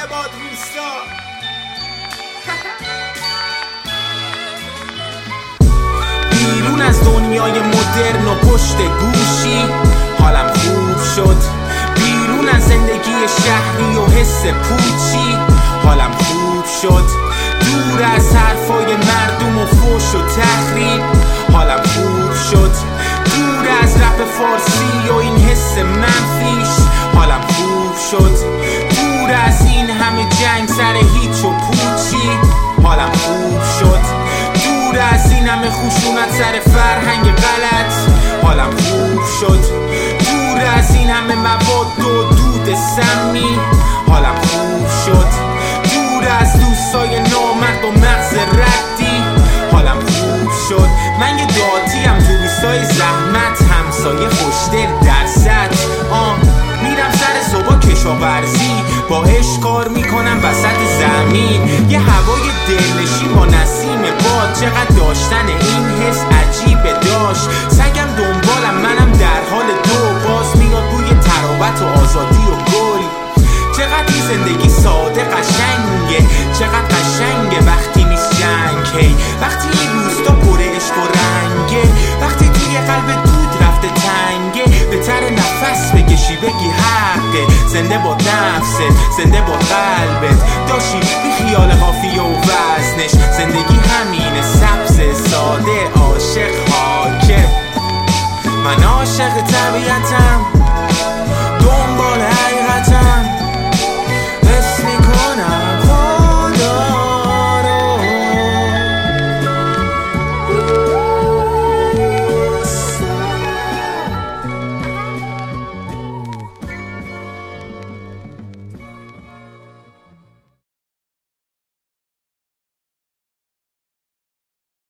باد روستا. بیرون از دنیای مدرن و پشت گوشی حالم خوب شد. بیرون از زندگی شهری و حس پوچی حالم خوب شد. دور از حرفای مردم و فوش و تخریب حالم خوب شد. دور از رپ فارسی و این حس منفیش حالم خوب شد. دور از این همه جنگ سر هیچ و پوچی حالم خوب شد. دور از این همه خشونت سر فرهنگ غلط حالم خوب شد. دور از این همه مواد و دود سمی حالم خوب شد. دور از دوستای نامرد و مغز ردی حالم خوب شد. من یه داتیم تو روستای زحمت، همسایه خوشدل در سطح. میرم سر صبح کشاورزی، با عشق کار میکنم وسط زمین. یه هوای دلنشین با نسیم باد، چقدر داشتن این حس عجیبه. داشت سگم دنبالم، منم در حال دو. باز میاد بوی تراوت و آزادی و گل. چقدر این زندگی ساده قشنگه، چقدر قشنگه وقتی نیست جنگ. هی وقتی این روستا پر عشق و رنگه، وقتی توی قلب دود رفته تنگه. بهتر نفس بکشی بگی حقه، زنده با نفست، زنده با قلبت. داشی بی خیال قافیه و وزنش، زندگی همینه سبز ساده. عاشق حاکم، من عاشق طبیعتم.